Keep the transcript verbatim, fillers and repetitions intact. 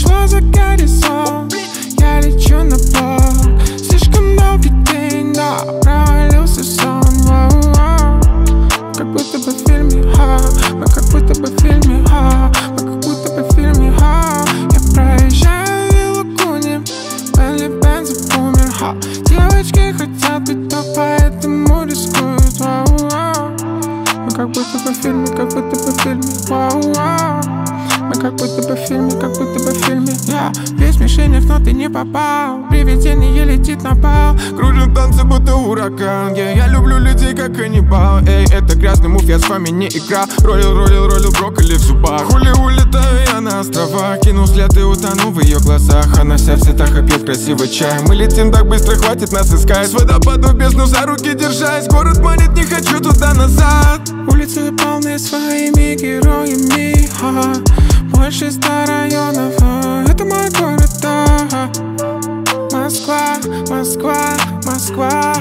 ушло за горизонт. Я лечу на бок. Слишком долгий день, да, провалился сон. Воу-воу. Мы как будто бы в фильме, ха. Мы как будто бы в фильме, ха. Мы как будто бы в фильме, ха. Я проезжаю виллу Куни, Бенли Бенза бумер, ха. Девочки хотят быть топ, поэтому рискуют. Воу-воу. Мы как будто бы в фильме, как будто бы в фильме, воу-воу. Мы как будто бы в фильме, как будто бы в фильме. Я весь мишенях, но ты не попал. Привидение летит на пол. Кружим танцы, будто ураган. yeah. Я люблю людей, как каннибал. Эй, это грязный мув, я с вами не играл. Ролил, ролил, ролил брокколи в зубах. Хули улетаю я на острова. Кину взгляд и утону в ее глазах. Она вся в цветах и пьет красивый чай. Мы летим так быстро, хватит нас искать. С водопаду в бездну за руки держась. Город манит, не хочу туда-назад. Улицы полны своими героями, ха. Больше ста районов, а, это мой город, да. Москва, Москва, Москва.